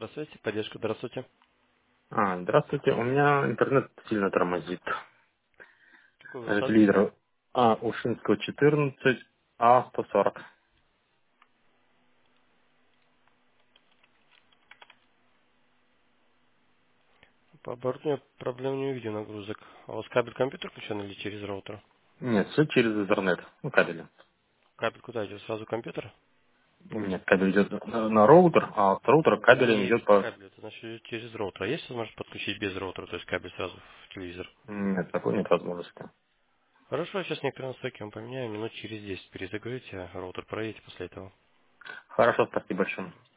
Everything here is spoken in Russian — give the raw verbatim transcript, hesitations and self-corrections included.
Здравствуйте, поддержка, здравствуйте. А, здравствуйте, у меня интернет сильно тормозит. Какой у вас Это адрес? лидер А, Ушинского четырнадцать, А сто сорок. По оборудованию проблем не увидел нагрузок. А у вас кабель компьютер включен или через роутер? Нет, все через интернет, ну кабелем. Кабель куда идет? Сразу компьютер? Нет, кабель идет на, на роутер, а от роутера кабелем Не идет по... кабель, это значит идет через роутер. А есть возможность подключить без роутера, то есть кабель сразу в телевизор? Нет, такой нет возможности. Хорошо, сейчас некоторые настройки вам поменяю, минут через десять перезагрузите, а роутер проедете после этого. Хорошо, спасибо большое.